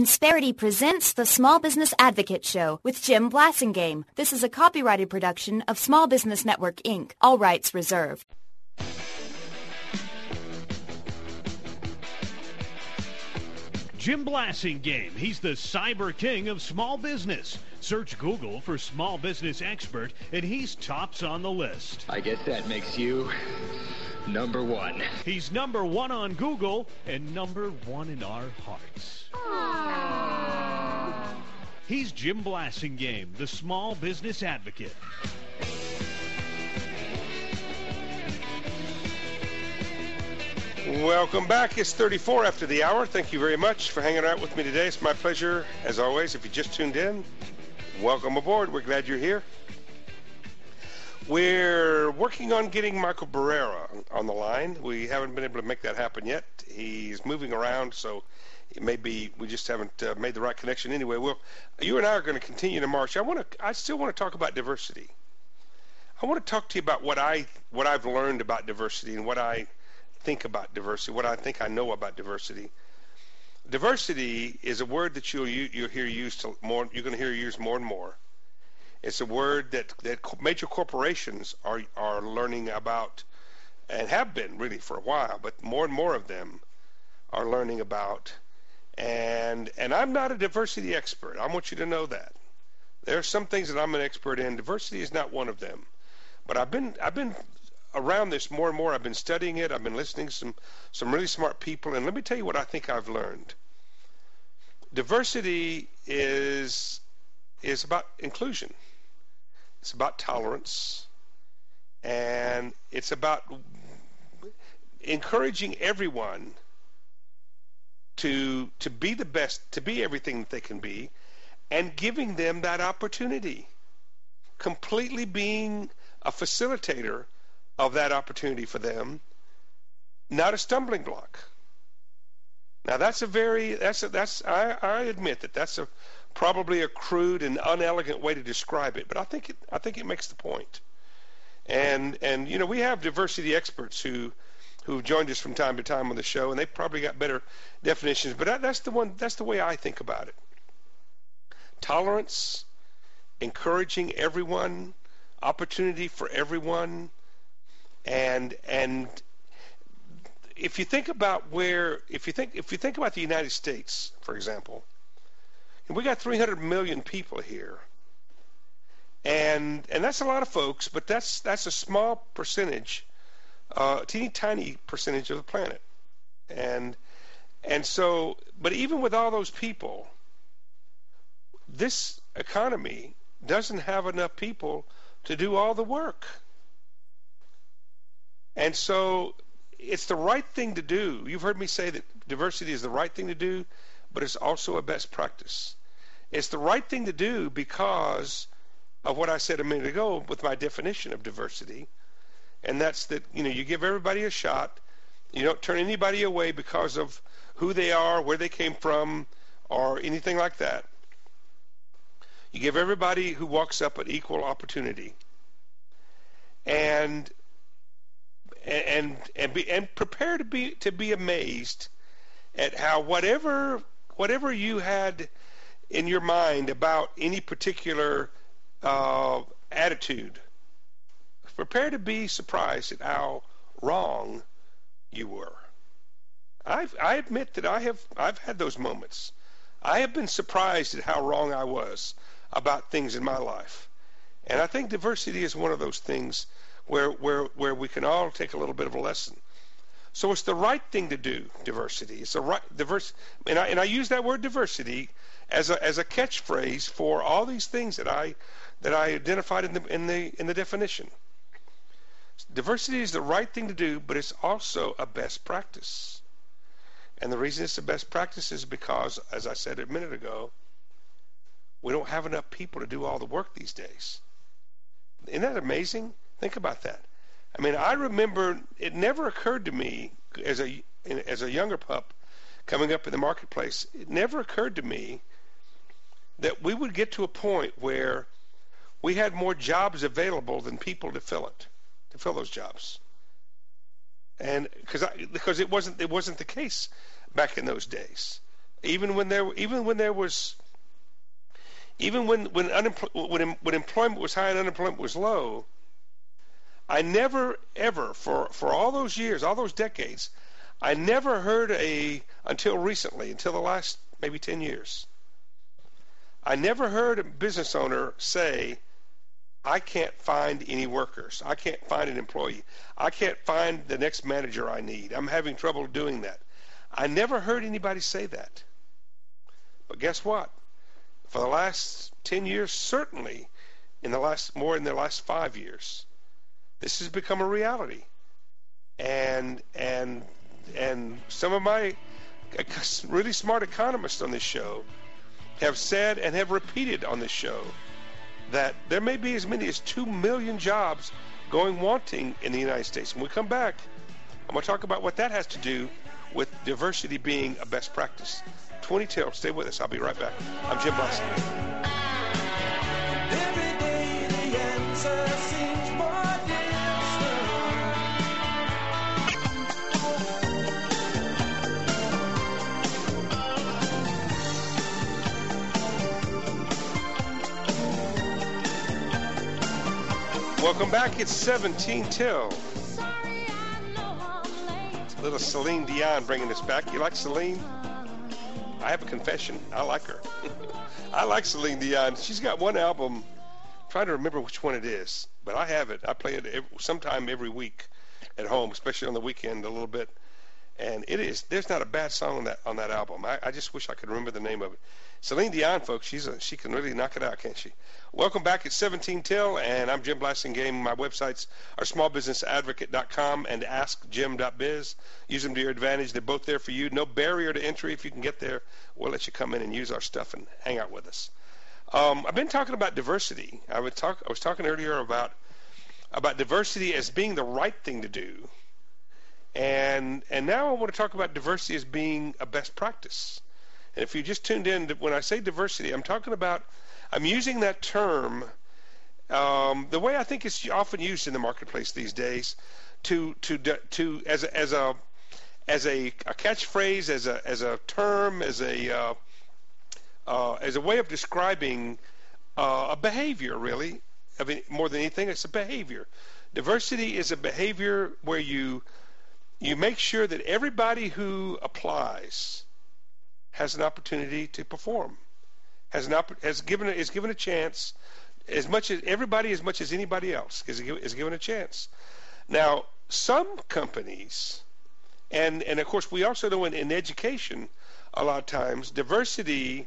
Insperity presents the Small Business Advocate Show with Jim Blasingame. This is a copyrighted production of Small Business Network, Inc. All rights reserved. Jim Blasingame. He's the cyber king of small business. Search Google for small business expert, and he's tops on the list. I guess that makes you number one. He's number one on Google and number one in our hearts. Aww. He's Jim Blasingame, the small business advocate. Welcome back. It's 34 after the hour. Thank you very much for hanging out with me today. It's my pleasure, as always. If you just tuned in, welcome aboard. We're glad you're here. We're working on getting Michael Barrera on the line. We haven't been able to make that happen yet. He's moving around, so it may be we just haven't made the right connection. Anyway, you and I are going to continue to march. I still want to talk about diversity. I want to talk to you about what I've learned about diversity and what I think about diversity, what I think I know about diversity. Diversity is a word that you'll hear used more. You're going to hear used more and more. It's a word that major corporations are learning about, and have been really for a while, but more and more of them are learning about. And I'm not a diversity expert. I want you to know that. There are some things that I'm an expert in. Diversity is not one of them. But I've been around this more and more. I've been studying it. I've been listening to some really smart people. And let me tell you what I think I've learned. Diversity is about inclusion. It's about tolerance. And it's about encouraging everyone to be the best, to be everything that they can be, and giving them that opportunity. Completely being a facilitator of that opportunity for them, not a stumbling block. Now I admit that's probably a crude and unelegant way to describe it, but I think it makes the point. And you know, we have diversity experts who've joined us from time to time on the show, and they probably got better definitions, but that's the way I think about it. Tolerance, encouraging everyone, opportunity for everyone. And if you think about if you think about the United States, for example, we got 300 million people here, and that's a lot of folks, but that's a small percentage, teeny tiny percentage of the planet, and so, but even with all those people, this economy doesn't have enough people to do all the work. And so it's the right thing to do. You've heard me say that diversity is the right thing to do, but it's also a best practice. It's the right thing to do because of what I said a minute ago with my definition of diversity, and that's that, you know, you give everybody a shot. You don't turn anybody away because of who they are, where they came from, or anything like that. You give everybody who walks up an equal opportunity. And prepare to be amazed at how whatever you had in your mind about any particular attitude, prepare to be surprised at how wrong you were. I admit that I've had those moments. I have been surprised at how wrong I was about things in my life, and I think diversity is one of those things where we can all take a little bit of a lesson. So it's the right thing to do, diversity. It's the right and I use that word diversity as a catchphrase for all these things that I identified in the definition. Diversity is the right thing to do, but it's also a best practice. And the reason it's the best practice is because, as I said a minute ago, we don't have enough people to do all the work these days. Isn't that amazing? Think about that. I mean, I remember it never occurred to me as a younger pup coming up in the marketplace, it never occurred to me that we would get to a point where we had more jobs available than people to fill those jobs. And because it wasn't the case back in those days. Even when employment was high and unemployment was low, I never ever for all those years, all those decades, I never heard until recently, until the last maybe 10 years, I never heard a business owner say, I can't find any workers. I can't find an employee. I can't find the next manager I need. I'm having trouble doing that. I never heard anybody say that. But guess what? For the last 10 years, certainly more in the last 5 years, this has become a reality. And some of my really smart economists on this show have said and have repeated on this show that there may be as many as 2 million jobs going wanting in the United States. When we come back, I'm going to talk about what that has to do with diversity being a best practice. 20 till. Stay with us. I'll be right back. I'm Jim Blasingame. Every day the answer seems more Welcome back. It's 17 till. Little Celine Dion bringing us back. You like Celine? I have a confession. I like her. I like Celine Dion. She's got one album. I'm trying to remember which one it is, but I have it. I play it sometime every week at home, especially on the weekend a little bit. And there's not a bad song on that album. I just wish I could remember the name of it. Celine Dion, folks, she can really knock it out, can't she? Welcome back at 17 till, and I'm Jim Blasingame. My websites are smallbusinessadvocate.com and askjim.biz. Use them to your advantage. They're both there for you. No barrier to entry. If you can get there, we'll let you come in and use our stuff and hang out with us. I've been talking about diversity. I was talking earlier about diversity as being the right thing to do. And now I want to talk about diversity as being a best practice. And if you just tuned in, when I say diversity, I'm using that term the way I think it's often used in the marketplace these days, as a catchphrase, as a term, as a way of describing a behavior. Really, I mean, more than anything, it's a behavior. Diversity is a behavior where you make sure that everybody who applies has an opportunity to perform, is given a chance, as much as anybody else is given a chance. Now, some companies, and of course we also know in education, a lot of times diversity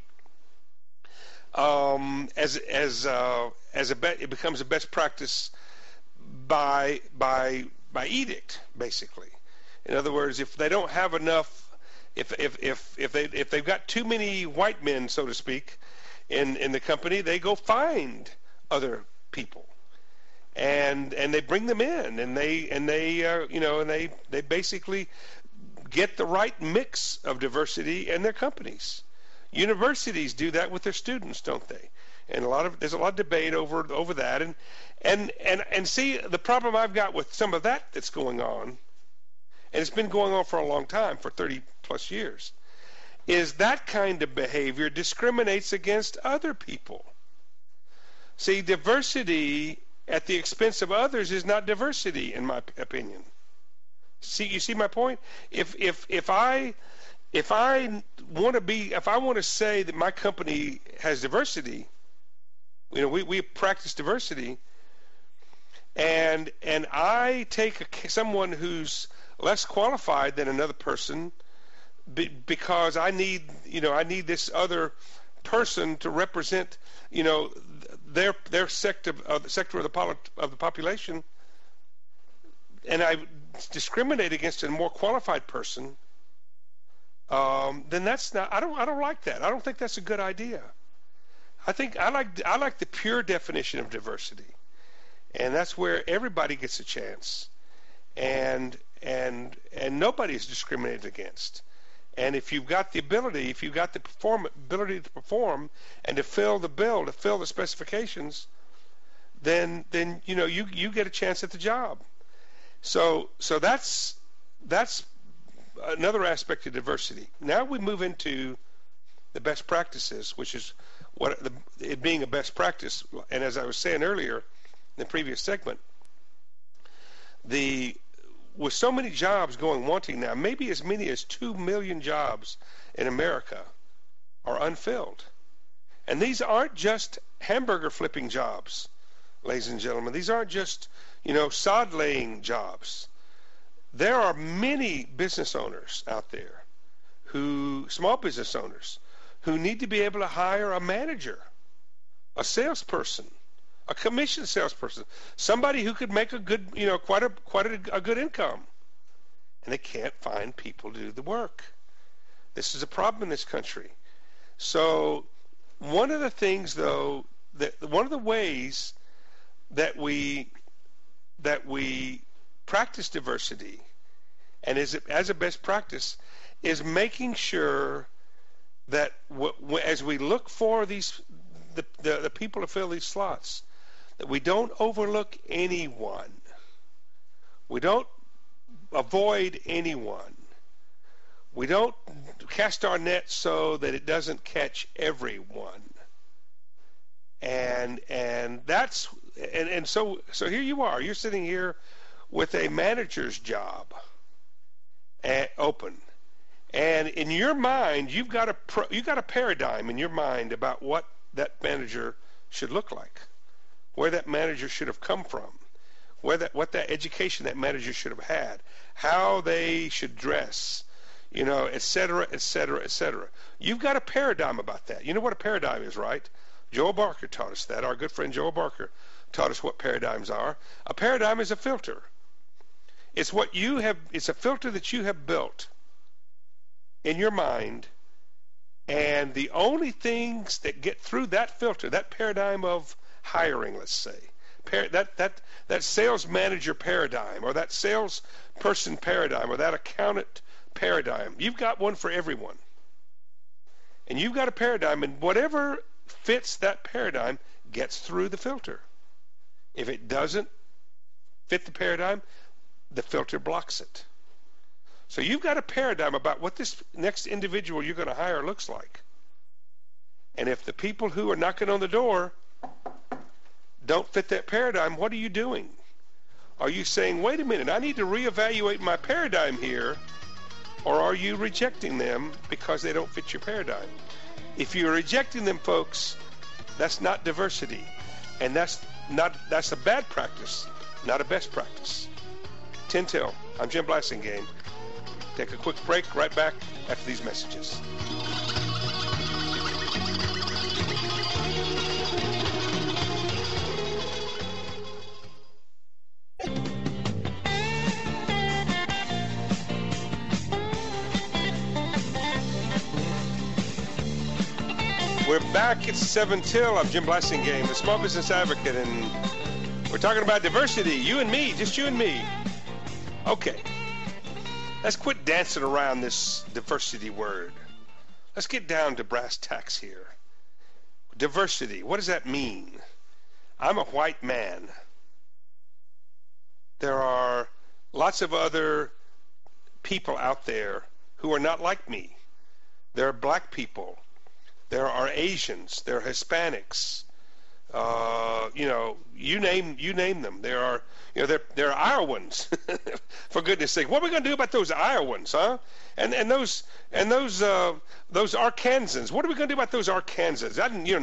it becomes a best practice by edict, basically. In other words, if they don't have enough, if they've got too many white men, so to speak, in the company, they go find other people, and they bring them in, and they basically get the right mix of diversity in their companies. Universities do that with their students, don't they? And there's a lot of debate over that, and see, the problem I've got with some of that's going on, and it's been going on for a long time, for 30 plus years, is that kind of behavior discriminates against other people. See, diversity at the expense of others is not diversity, in my opinion. You see my point? If I want to say that my company has diversity, we practice diversity, and I take someone who's less qualified than another person because I need this other person to represent their sector of the population, and I discriminate against a more qualified person, then that's not. I don't like that. I don't think that's a good idea. I think I like the pure definition of diversity, and that's where everybody gets a chance, and nobody is discriminated against. And if you've got the ability, ability to perform and to fill the bill, to fill the specifications, then you get a chance at the job. So that's another aspect of diversity. Now we move into the best practices, which is what it being a best practice. And as I was saying earlier in the previous segment, with so many jobs going wanting now, maybe as many as 2 million jobs in America are unfilled. And these aren't just hamburger flipping jobs, ladies and gentlemen. These aren't just, sod laying jobs. There are many business owners out there, small business owners, who need to be able to hire a manager, a salesperson, a commission salesperson, somebody who could make a good, quite a good income. And they can't find people to do the work. This is a problem in this country. So one of the things, though, one of the ways that we practice diversity, and as a best practice, is making sure that as we look for the people to fill these slots, that we don't overlook anyone. We don't avoid anyone. We don't cast our net so that it doesn't catch everyone. And so here you are. You're sitting here with a manager's job open, and in your mind, you've got a paradigm in your mind about what that manager should look like, where that manager should have come from, what that education that manager should have had, how they should dress, et cetera, et cetera, et cetera. You've got a paradigm about that. You know what a paradigm is, right? Joel Barker taught us that. Our good friend Joel Barker taught us what paradigms are. A paradigm is a filter. It's a filter that you have built in your mind, and the only things that get through that filter, that paradigm of hiring, let's say, that sales manager paradigm, or that salesperson paradigm, or that accountant paradigm, you've got one for everyone. And you've got a paradigm, and whatever fits that paradigm gets through the filter. If it doesn't fit the paradigm, the filter blocks it. So you've got a paradigm about what this next individual you're going to hire looks like. And if the people who are knocking on the door don't fit that paradigm, what are you doing? Are you saying, wait a minute, I need to reevaluate my paradigm here, or are you rejecting them because they don't fit your paradigm? If you're rejecting them, folks, that's not diversity. And that's a bad practice, not a best practice. 10 till. I'm Jim Blasingame. Take a quick break, right back after these messages. We're back. It's 7 till. I'm Jim Blasingame, the Small Business Advocate, and we're talking about diversity. You and me, just you and me. Okay. Let's quit dancing around this diversity word. Let's get down to brass tacks here. Diversity, what does that mean? I'm a white man. There are lots of other people out there who are not like me. There are black people. There are Asians. There are Hispanics. You name them. There are Iowans. For goodness sake, what are we going to do about those Iowans, huh? And those Arkansans. What are we going to do about those Arkansans?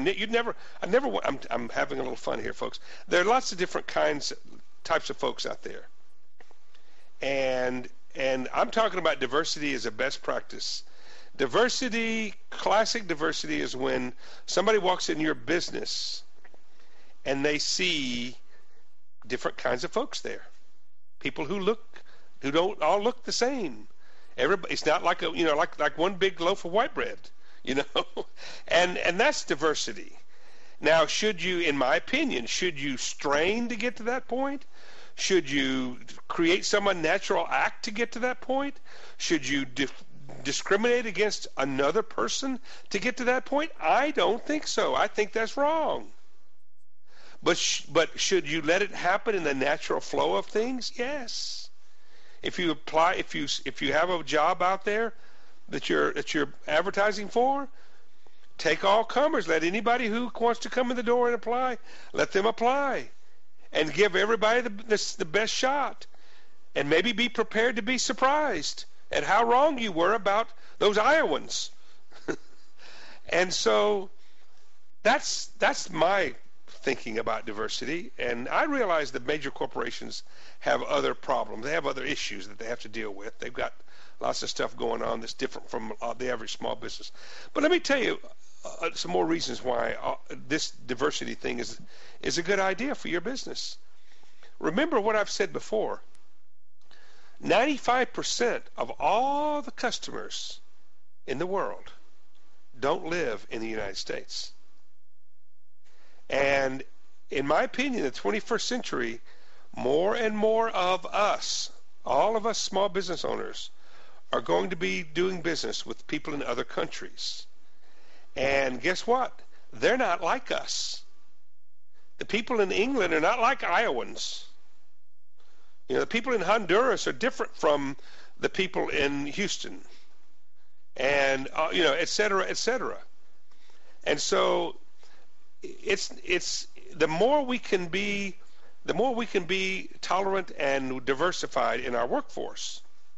I'm having a little fun here, folks. There are lots of different types of folks out there, and I'm talking about diversity as a best practice. Diversity, classic diversity, is when somebody walks in your business and they see different kinds of folks there. People who don't all look the same. It's not like like one big loaf of white bread, and that's diversity. Now, in my opinion, should you strain to get to that point? Should you create some unnatural act to get to that point? Should you discriminate against another person to get to that point? I don't think so. I think that's wrong. But should you let it happen in the natural flow of things? Yes. If you have a job out there that you're advertising for, take all comers. Let anybody who wants to come in the door and apply, let them apply. And give everybody the best shot. And maybe be prepared to be surprised at how wrong you were about those Iowans. And so that's my thinking about diversity. And I realize that major corporations have other problems. They have other issues that they have to deal with. They've got lots of stuff going on that's different from the average small business. But let me tell you some more reasons why this diversity thing is a good idea for your business. Remember what I've said before. 95% of all the customers in the world don't live in the United States. And in my opinion, in the 21st century, more and more of us, all of us small business owners, are going to be doing business with people in other countries. And guess what? They're not like us. The people in England are not like Iowans. You know, the people in Honduras are different from the people in Houston, and et cetera, et cetera. And so it's the more we can be tolerant and diversified in our workforce,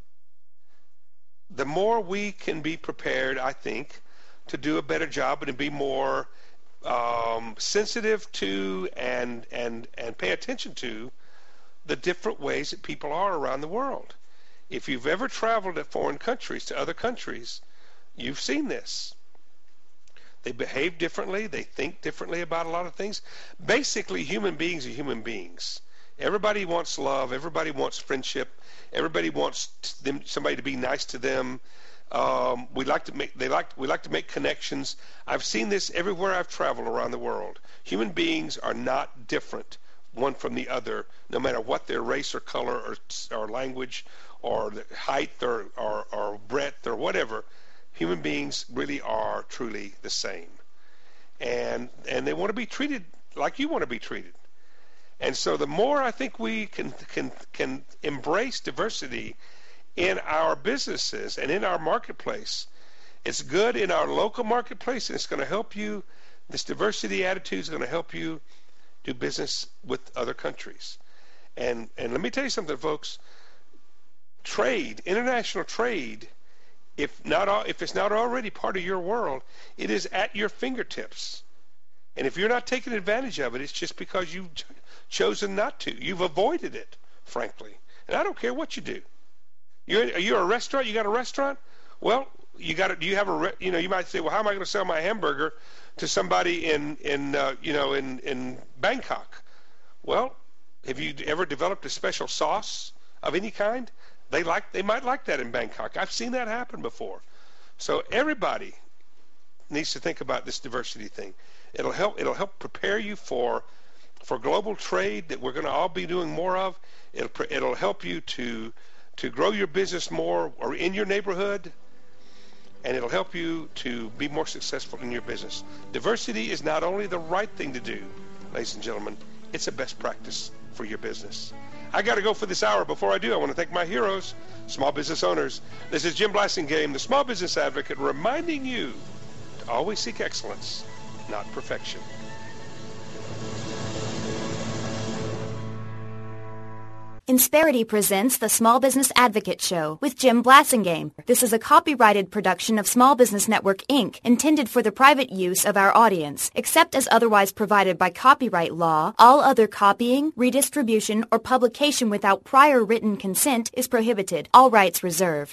the more we can be prepared, I think, to do a better job and to be more sensitive to and pay attention to the different ways that people are around the world. If you've ever traveled to foreign countries, to other countries, you've seen this. They behave differently. They think differently about a lot of things. Basically, human beings are human beings. Everybody wants love. Everybody wants friendship. Everybody wants somebody to be nice to them. We like to make connections. I've seen this everywhere I've traveled around the world. Human beings are not different one from the other, no matter what their race or color or language or height or breadth or whatever. Human beings really are truly the same, and they want to be treated like you want to be treated. And so the more I think we can embrace diversity in our businesses and in our marketplace, it's good in our local marketplace, and it's going to help you. This diversity attitude is going to help you do business with other countries. And let me tell you something, folks. Trade, international trade, if it's not already part of your world, it is at your fingertips. And if you're not taking advantage of it, it's just because you've chosen not to. You've avoided it, frankly. And I don't care what you do. You're a restaurant. You got a restaurant. Well, you might say, well, how am I going to sell my hamburger to somebody in Bangkok? Well, have you ever developed a special sauce of any kind? They might like that in Bangkok. I've seen that happen before. So everybody needs to think about this diversity thing. It'll help prepare you for global trade that we're going to all be doing more of. It'll help you to grow your business more or in your neighborhood, and it'll help you to be more successful in your business. Diversity is not only the right thing to do, ladies and gentlemen, it's a best practice for your business. I got to go for this hour. Before I do, I want to thank my heroes, small business owners. This is Jim Blasingame, the Small Business Advocate, reminding you to always seek excellence, not perfection. Insperity presents the Small Business Advocate Show with Jim Blasingame. This is a copyrighted production of Small Business Network, Inc., intended for the private use of our audience. Except as otherwise provided by copyright law, all other copying, redistribution, or publication without prior written consent is prohibited. All rights reserved.